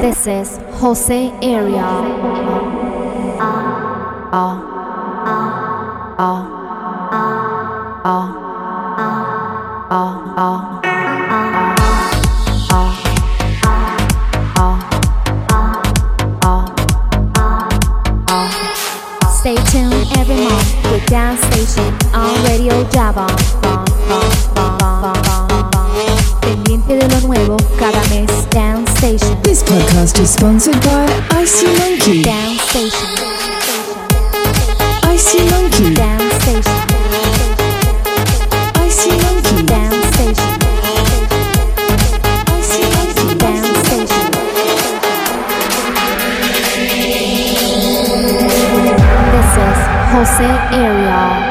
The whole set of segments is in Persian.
This is Jose Area. Stay tuned every month with Dance Station on Radio Java. Pendiente de lo nuevo cada mes. Dance Station. This podcast is sponsored by Icy Monkey. Dance Station. Icy Monkey. Dance Station. Icy Monkey. Dance Station. Icy Monkey. Dance Station. This is Jose Area.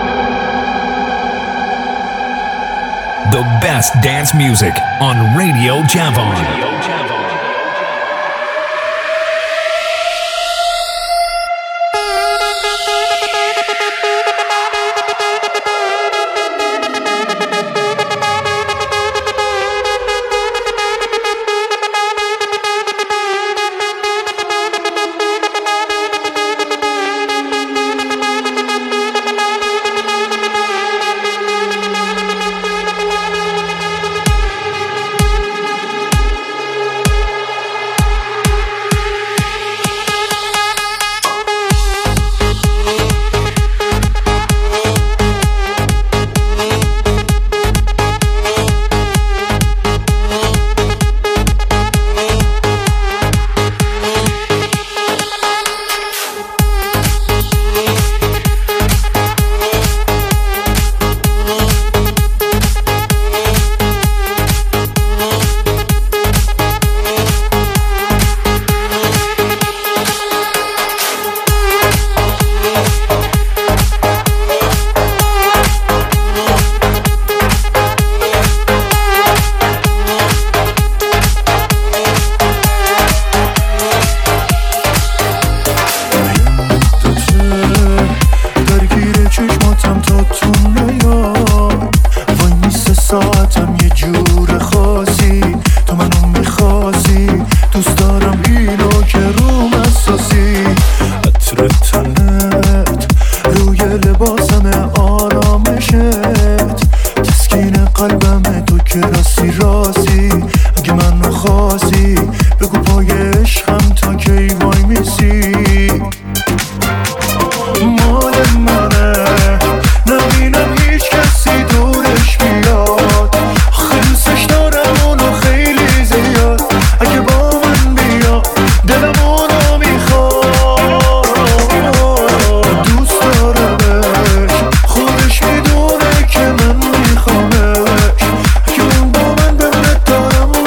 The best dance music on Radio Javon. که من میخوامش که اون با من بمونه دارم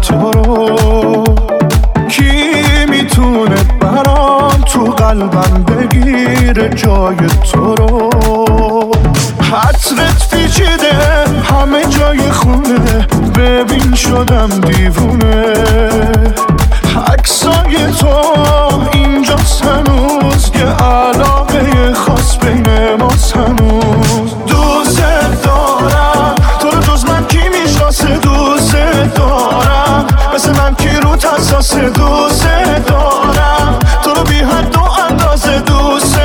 تو رو، کی میتونه برام تو قلبم بگیره جای تو رو. حطرت پیچیده همه جای خونه، ببین شدم دیوونه. عکسای تو اینجاست هنوز، یه علاقه خاص بین ماست هنوز. دوست دارم تو رو، جز من کی میشناسه؟ دوست دارم مثل من کی رو حساسه؟ دوست دارم تو رو بی حد و اندازه. دوست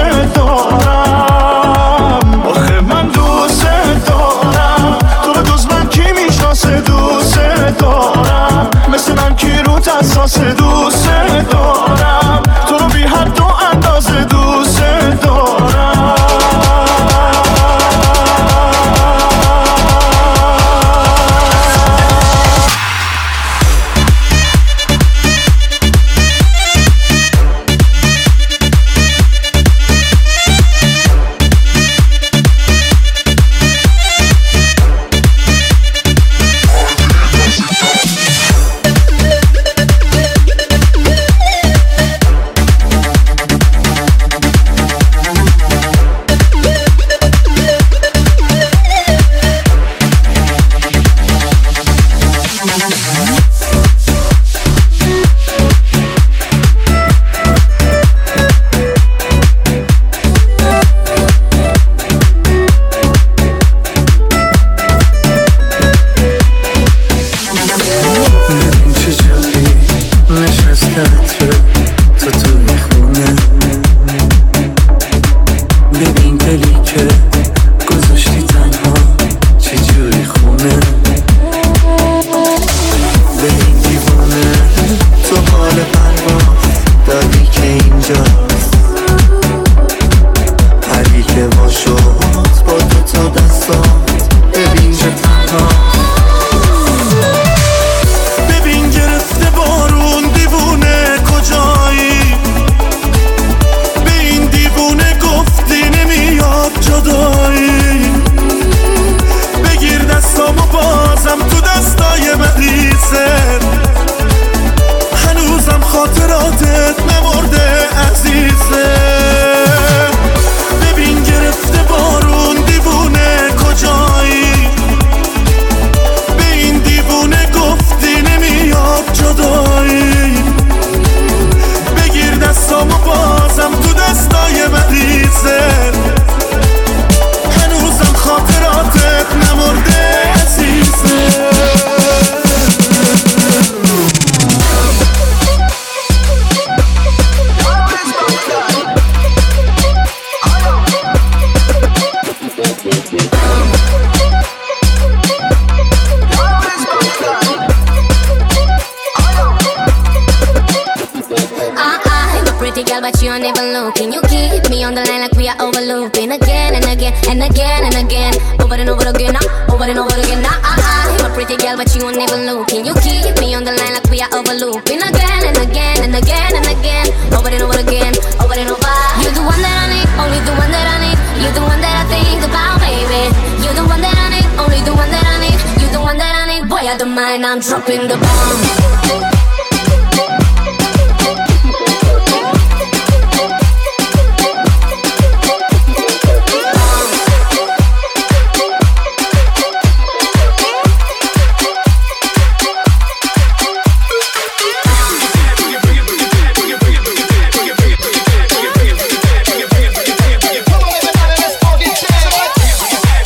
دارم آخه من دوست دارم تو رو، جز من کی میشناسه؟ دوست دارم مثل من کی رو حساسه؟ دوست دارم تو رو بی حد و اندازه. دوست دارم. I'm dropping the bomb.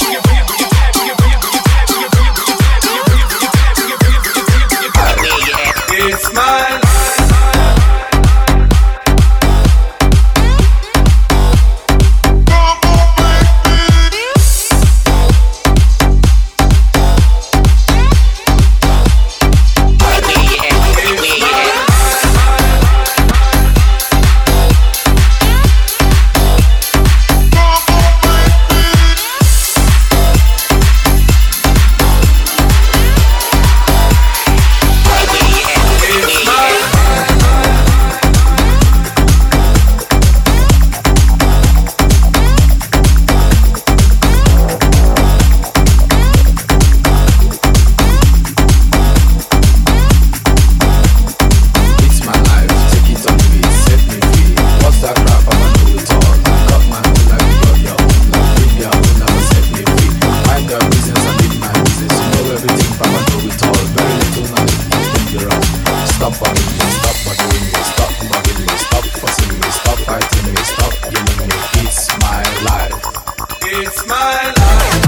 Yeah. stop bugging me, stop bugging me, stop bugging me, stop fussing me, stop fighting me, stop yelling me. It's my life. It's my life.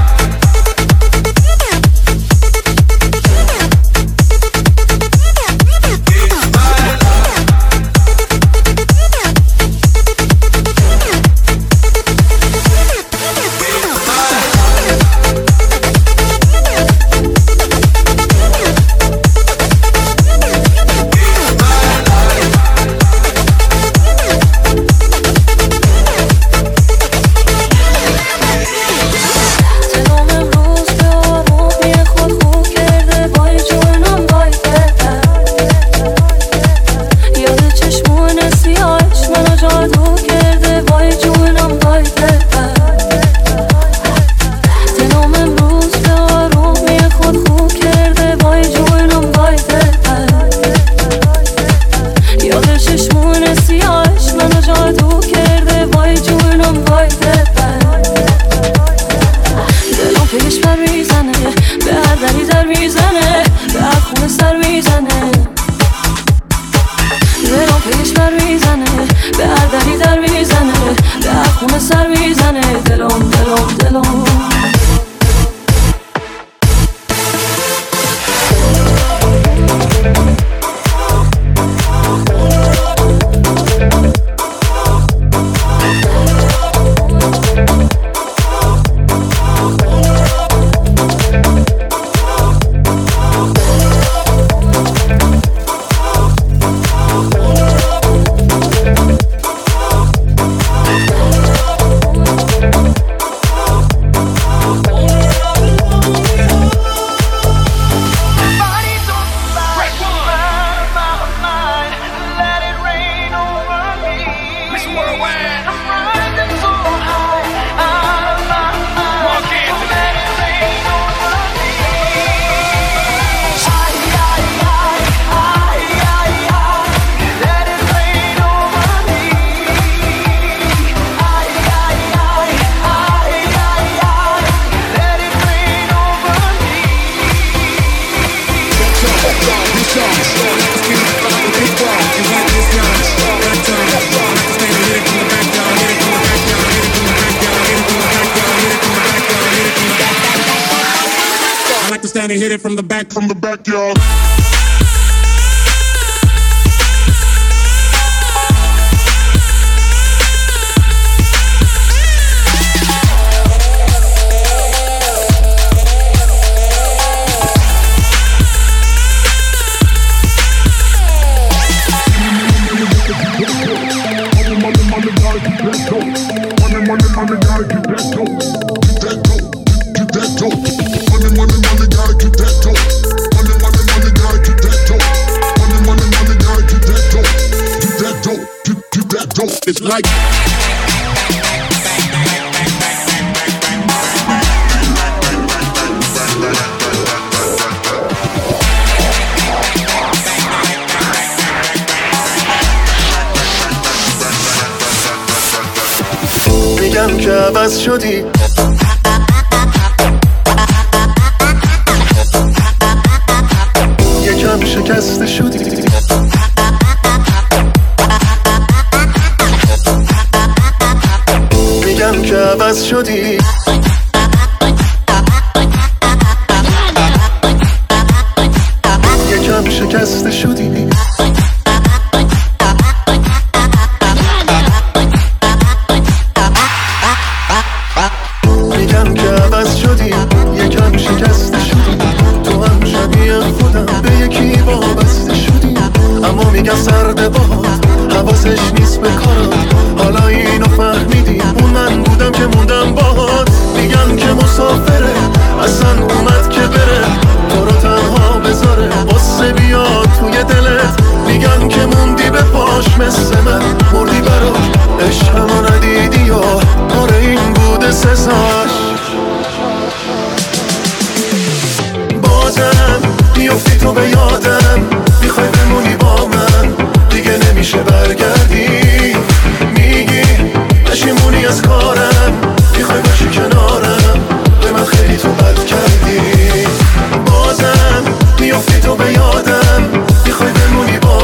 And hit it from the backyard. It's like میگم که عوض شدی یکم شکسته شدی میگم که عوض شدی یکم شکسته شدی میگم که عوض شدی یکم شکسته شدی تو هم شبیه خودم به یکی وابسته شدی اما میگم سرد باهات حواسش نیست به کارم حالا اینو فهمیدی اون من بودم که موندم باهات میگم که مسافره اصلا اومد که بره تو رو تنها بذاره قصه بیاد توی دلت میگم که موندی به پاش مثل من مردی براش عشقمو ندیدی یا آره این بوده سزاش بازم بیفتی تو به یادم میخوای بمونی با من دیگه نمیشه برگردی میگی پشیمونی از کارم میخوای باشی کنارم به من خیلی تو بد کردی بازم بیفتی تو به یادم میخوای بمونی با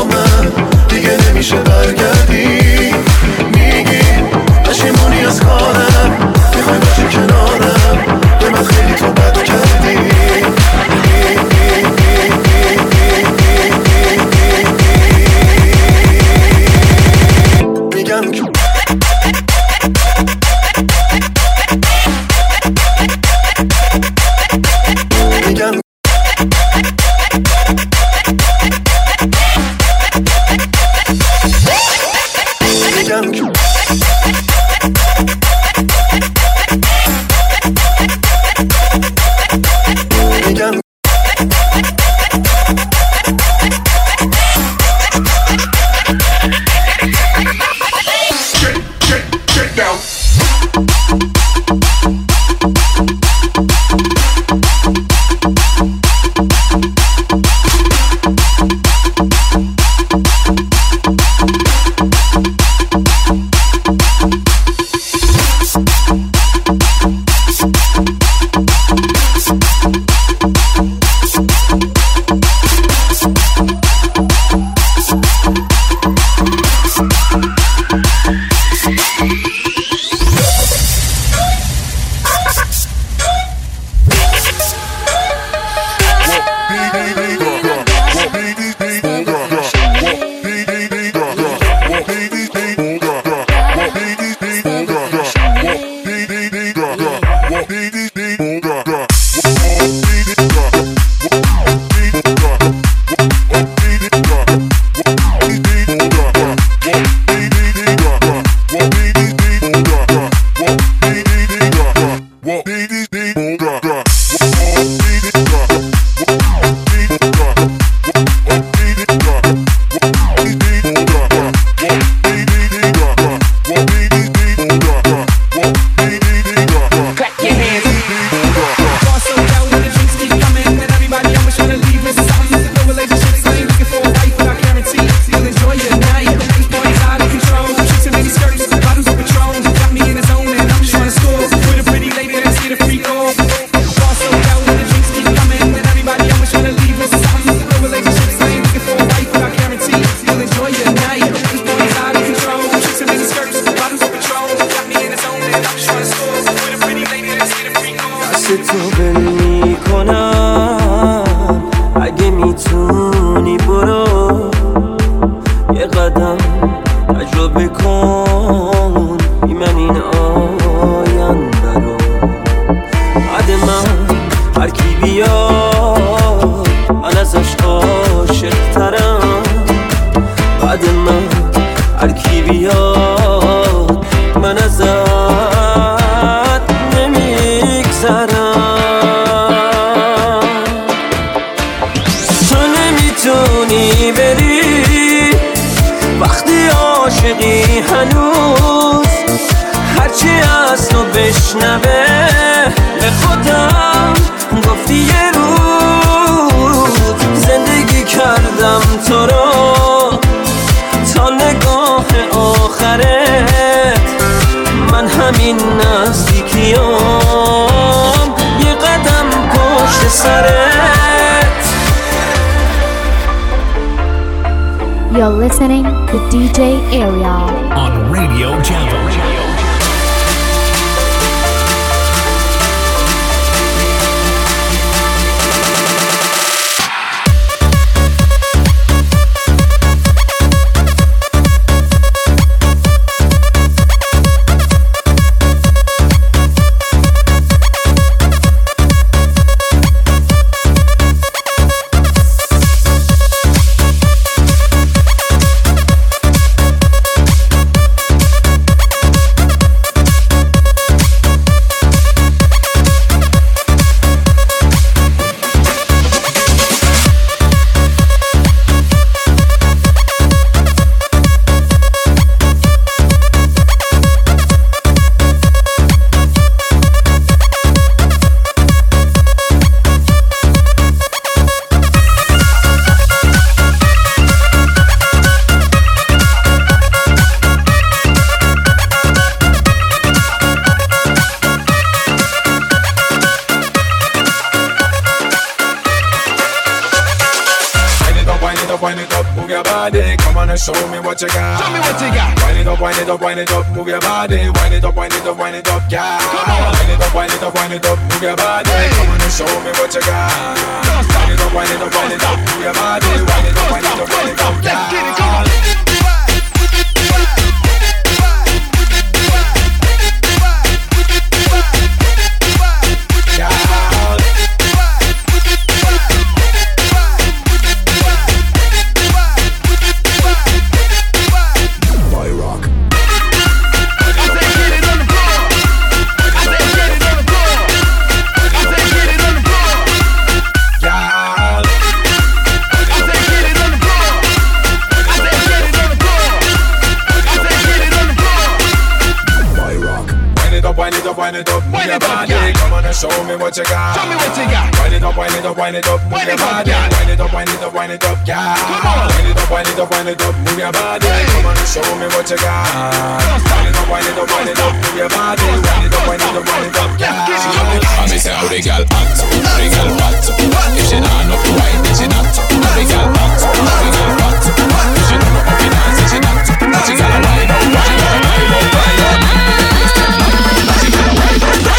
قدم تجربه کن بی من این آینده رو. بعد من هر کی بیاد من ازش عاشق ترم. بعد من هر کی بیاد من ازت نمیگذرم. تو نمیتونی بری وقتی عاشقی هنوز، هرچی از تو بشنوه به خودم گفتی یه روز زندگی کردم تو رو تا نگاه آخرت. من همین نزدیکیام یه قدم پشت سرت. You're listening to DJ Ariel on Radio Java. Show me what you got. Show me what you got. Wind it up, wind it up, wind it up. Move your body. Wind it up, wind it up, wind it up, yeah. Come on. Wind it up, wind it up, wind it up. Move your body. Hey. Come on and show me what you got. Don't stop. Wind it up, wind it up, wind it up. Move your body. Wind it up, wind it up, wind it up, yeah. Let's get it, come on. Wind it up, move your body. Come on and show me what you got. Show me what you got. Wind it up, wind it up, wind it up, move your body. Wind it up, wind it up, wind it up, yeah. Come on. Wind it up, wind it up, wind it up, move your body. Come on and show me what you got. Wind it up, wind it up, wind it up, move your body. Wind it up, wind it up, wind it up, yeah. I me say how the girl act, how the girl what? If she not know the wine, then she not. How the girl act, how the girl what? If she don't know how to dance, then she not. She gotta wind up, wind up, wind up, wind up. She gotta wind up, wind up.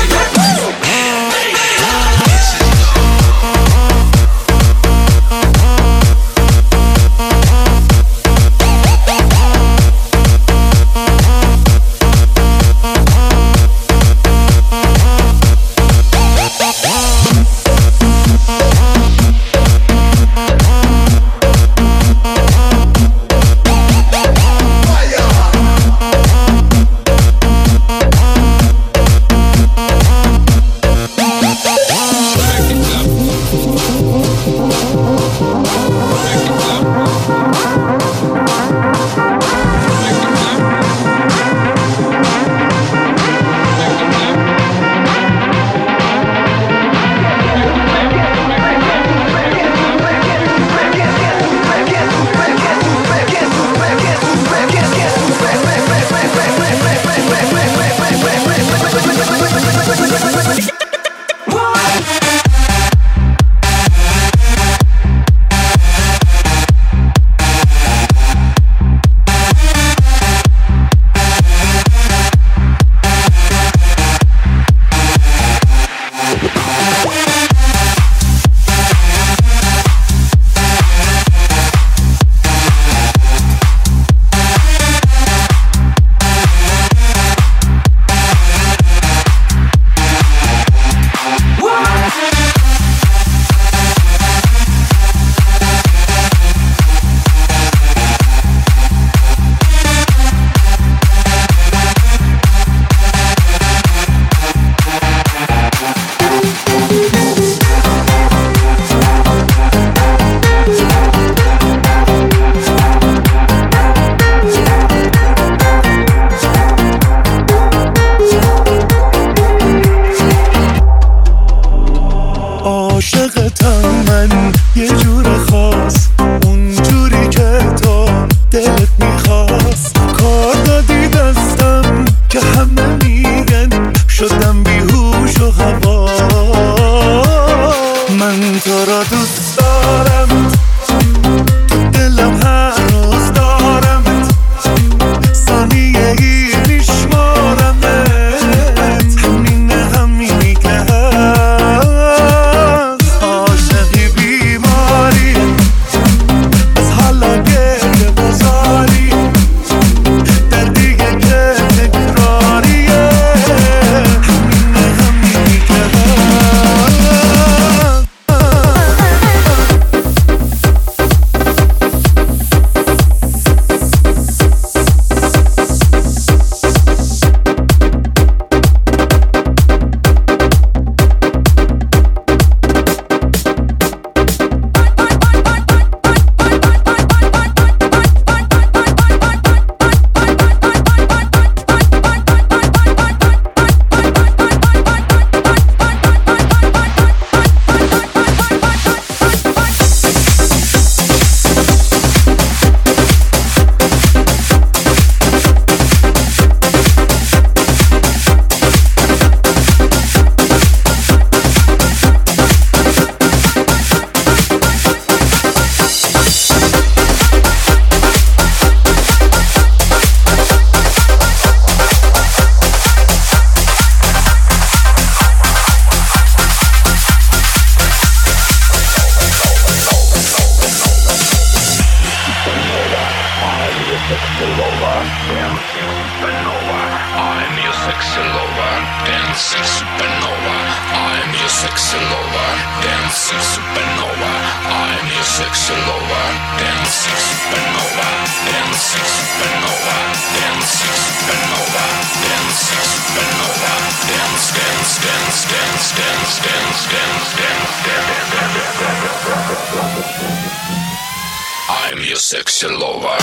sexy lover, dancing supernova. I'm your sexy lover, dancing supernova. I'm your sexy lover, dancing supernova. I'm your sexy lover, dancing supernova, dancing supernova, dancing supernova, dancing supernova, dance, dance, dance, dance, dance, dance, dance, dance, dance. I'm your sexy lover.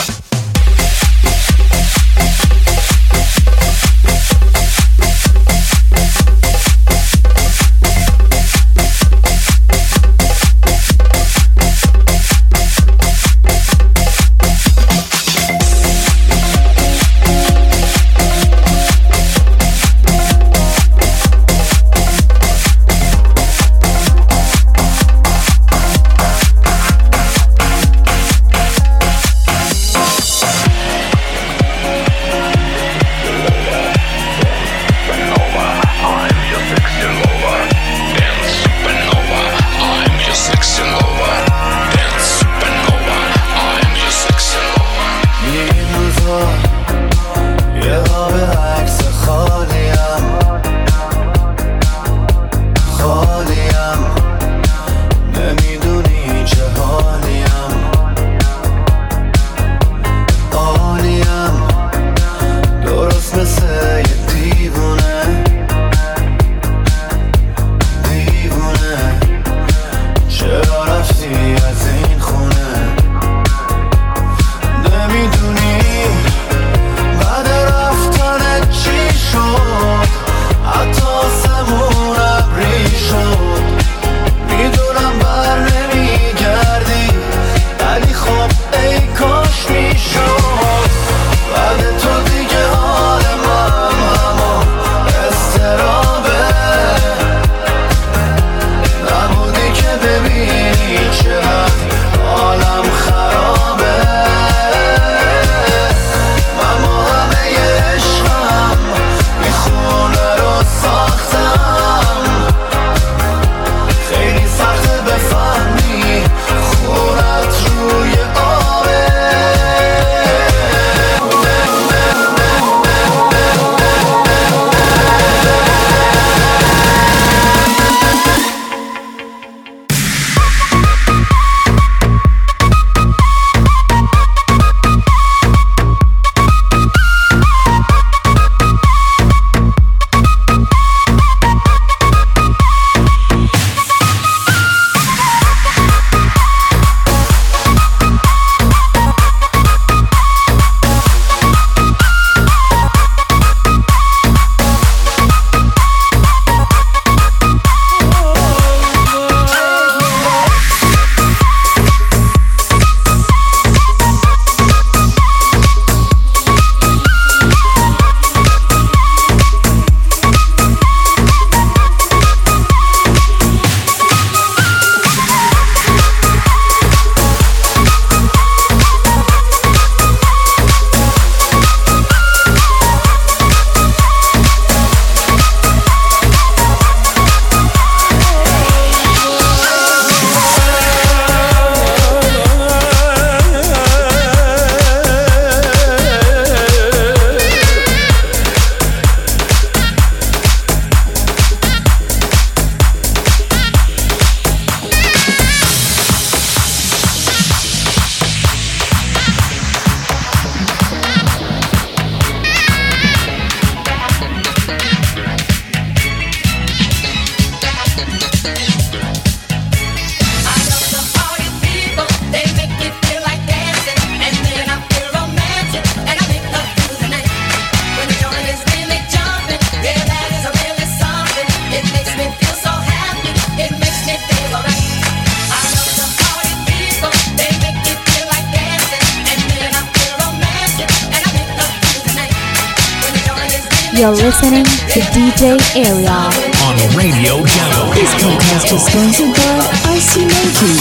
You're listening to DJ Area on Radio Jungle. This podcast is sponsored by Icy Monkey.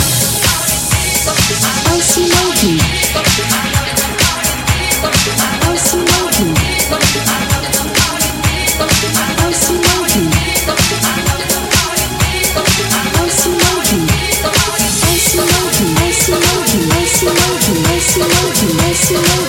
Icy Monkey. Icy Monkey. Icy Monkey. Icy Monkey. Icy Monkey. Icy Monkey. Icy Monkey. Icy Monkey. Icy Monkey.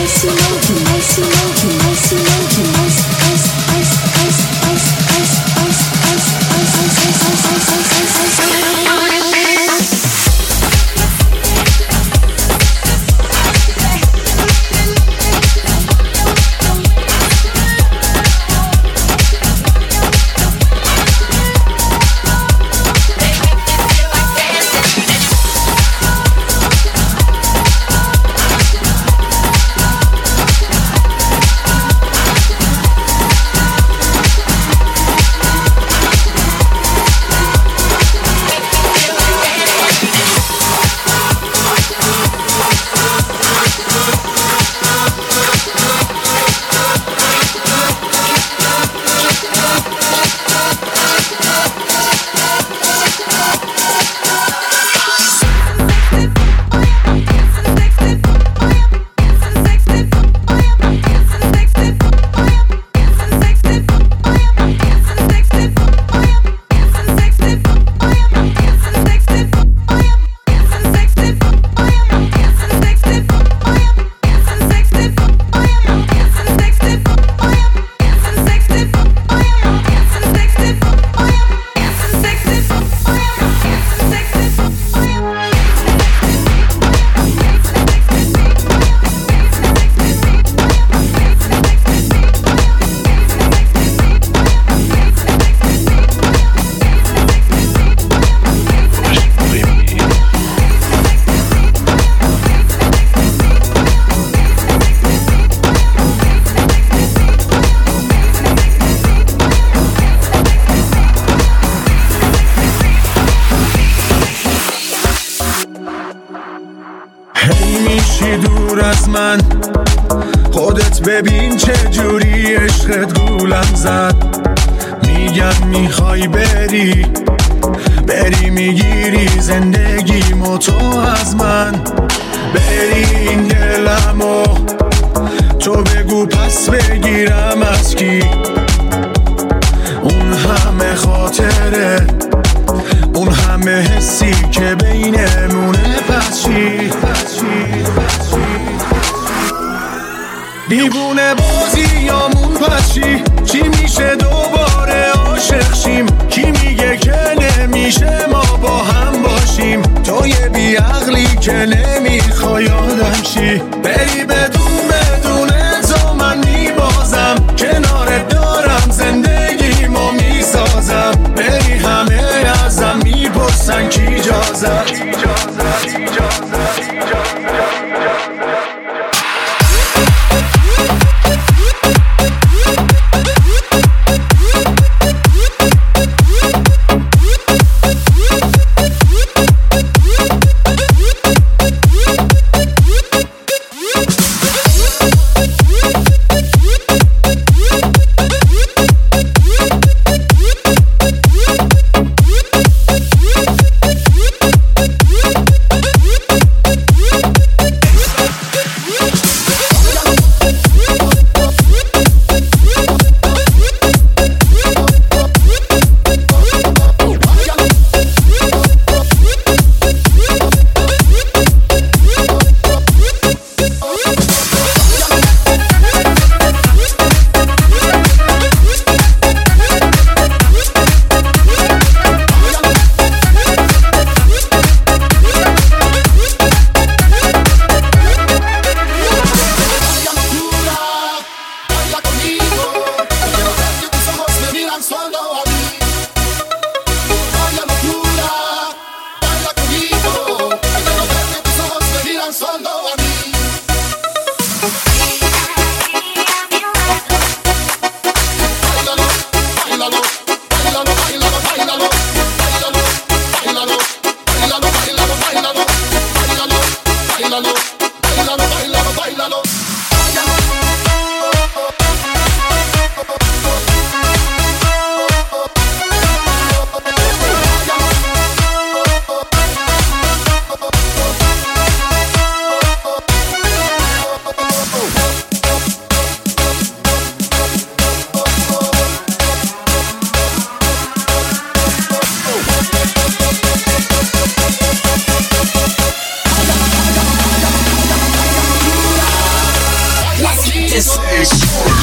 میشی دور از من، خودت ببین چه جوری عشقت گولم زد. میگم میخوای بری میگیری زندگیمو تو از من. بری این دلمو تو بگو پس بگیرم از کی. اون همه خاطره، اون همه حسی که بینمونه، پس چی؟ دیوونه بازیامون پس چی میشه دوباره عاشق شیم؟ کی میگه که نمیشه ما با هم باشیم؟ تو یه بیعقلی که نمیخوای آدم شی. بری بدون تو من میبازم، کنارت دارم زندگیمو میسازم. بری همه ازم میپرسن کی جازت. this thing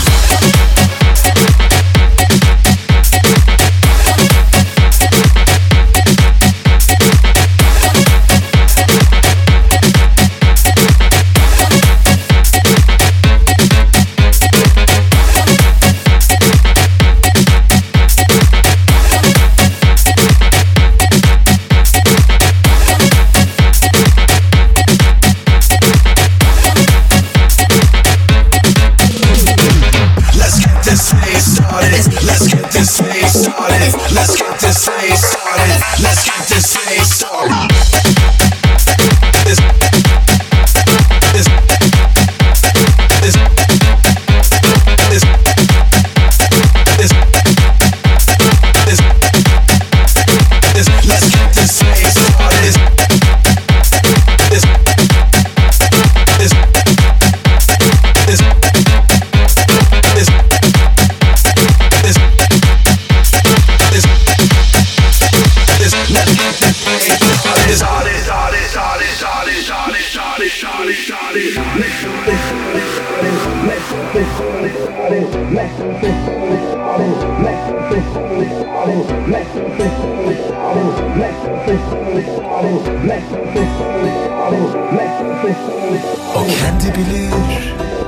O kendi bilir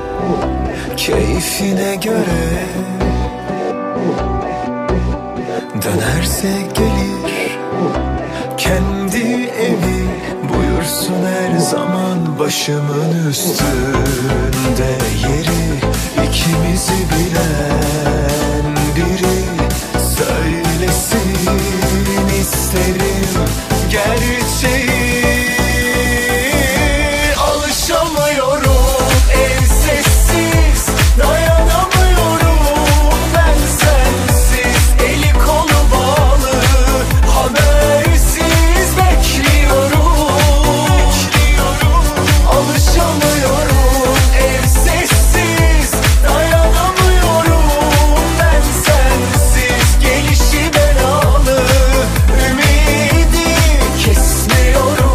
keyfine göre dönerse gelir kendi evi buyursun her zaman başımın üstünde yeri ikimizi bilen biri söylesin isterim gerçeği. Alışamıyorum ev sessiz, dayanamıyorum ben sensiz, eli kolu bağlı habersiz bekliyorum. Alışamıyorum ev sessiz, dayanamıyorum ben sensiz, gelişi belalı ümidi kesmiyorum.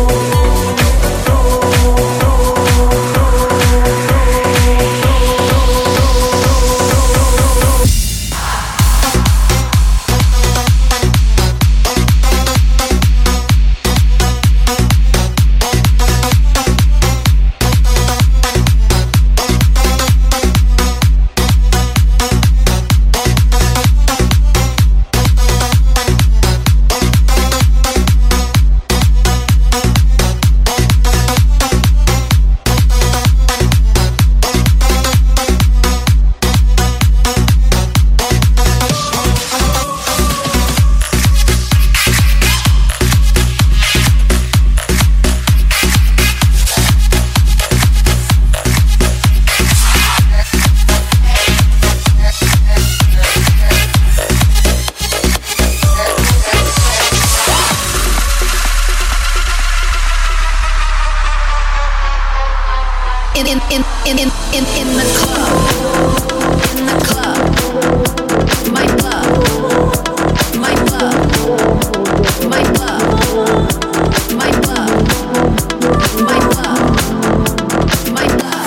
In the club, my club, my club, my club, my club, my club, my club.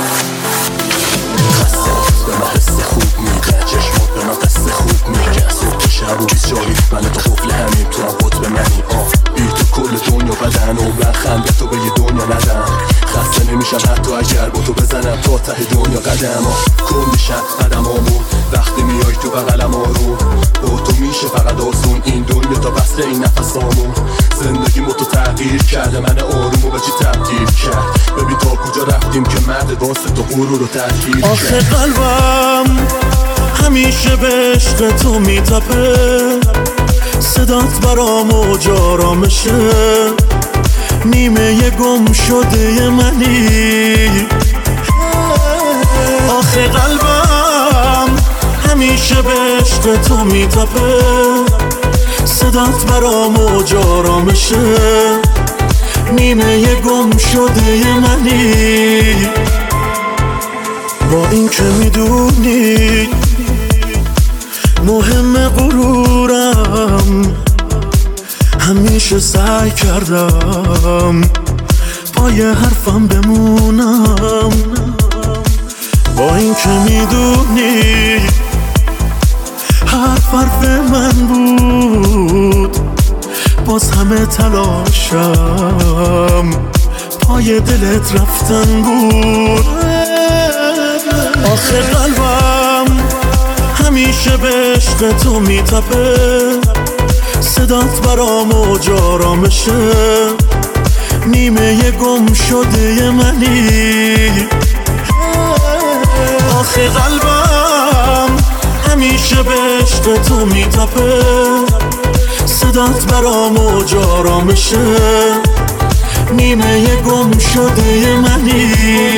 خسته به من حس خوب میده چشمات به من قصه خوب میگه صبح شب و 24 من تو قفل همین تو هم قطب منی بی تو کل دنیا بدن و من خنده تو به یه دنیا ندم خسته نمیشم حتی اگر با تو بزنم تا ته دنیا قدم کن میشن قدم هامون وقتی میای تو بغلم آروم با تو میشه فقط آسون این دنیا تا بسته این نفس هامون زندگی ما تو تغییر کرده من آرومو به چی تبدیل کرد ببین تا کجا رفتیم که مرد واسه تو غرور رو تحقیر کرد آخه قلبم همیشه به عشق تو میتپه صدات برام موج آرامشه نیمه گم شده منی آخه قلبم همیشه به عشق تو میتپه صدات برام موج آرامشه نیمه گم شده منی با این که میدونی مهم غرورم همیشه سعی کردم پای حرفم بمونم با این جای دلت رفتن بود. آخه قلبم همیشه به عشق تو میتپه، صدات برام اوج آرامشه، نیمه گم شده منی. آخه قلبم همیشه به عشق تو میتپه، صدات برام اوج آرامشه، نیمه گم شده منی.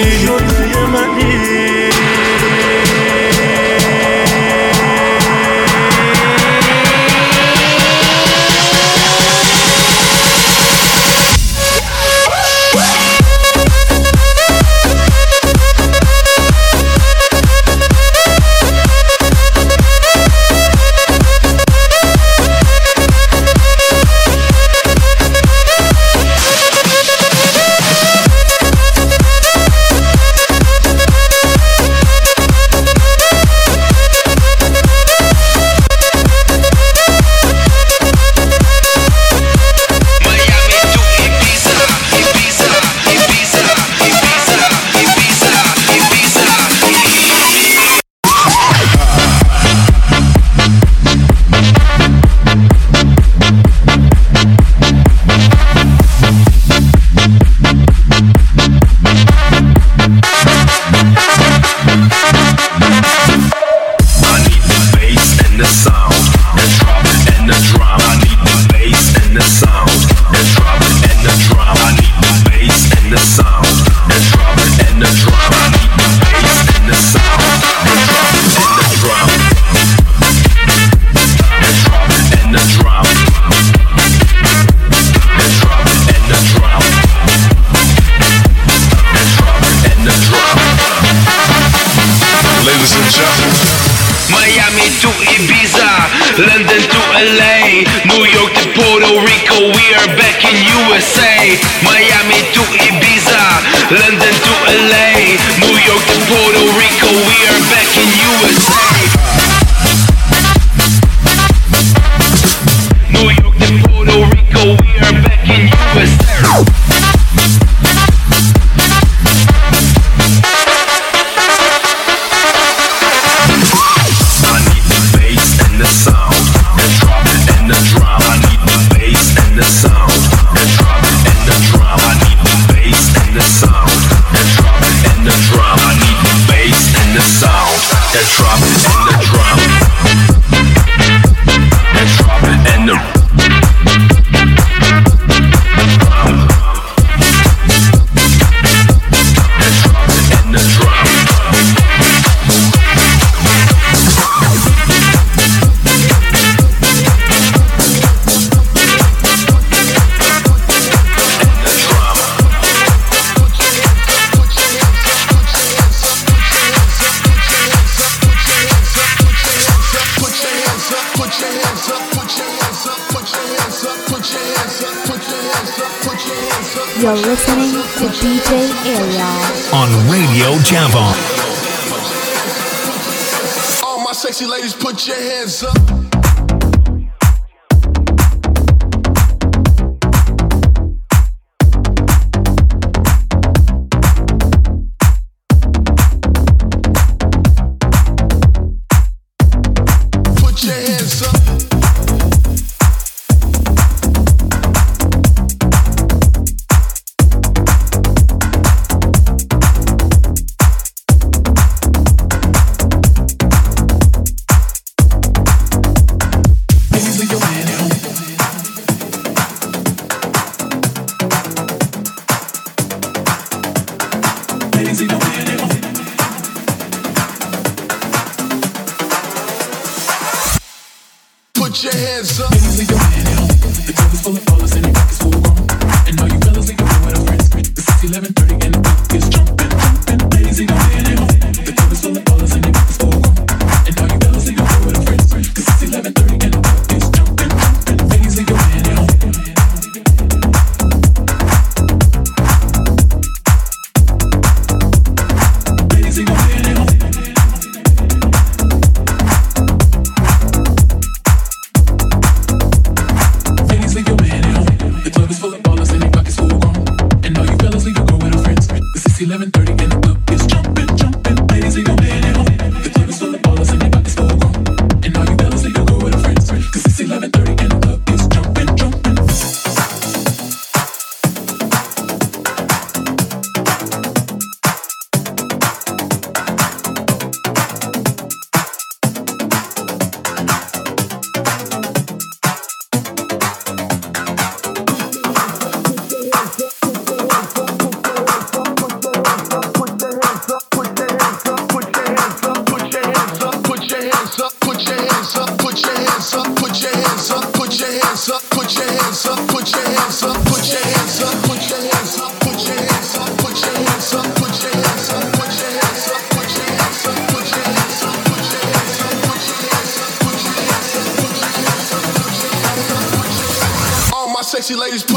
London to LA, New York to Puerto Rico, we are back in USA. Miami to Ibiza, London to LA, New York to Puerto Rico, we are back in USA. New York to Puerto Rico, we are back in USA. You're listening to DJ Ariel on Radio Javon. All my sexy ladies, put your hands up. Put your hands up. Ladies, leave your hand out. The club is full of ballers and the back is full grown. And all you fellas leave your room with a friend screen. It's 11:30 and the beat is jumping, jumping. Ladies, leave your hand out. The club is full of ballers and the back is full grown. And all you fellas leave your room with a friend screen. 'Cause it's 11:30 and the beat is jumping, jumping. Ladies, leave your hand out. Ladies, leave your hand out.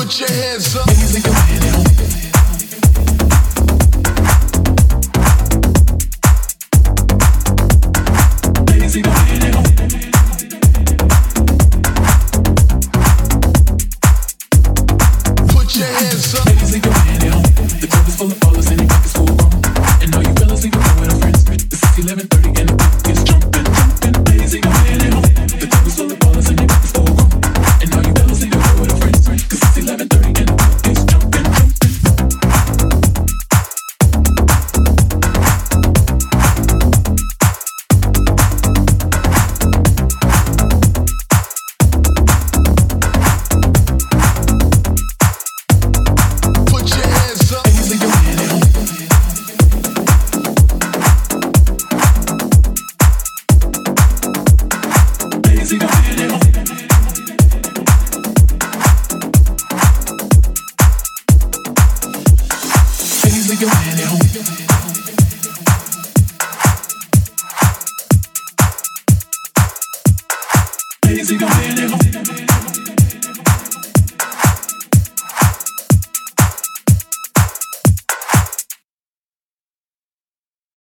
Put your hands up. Lazy, go in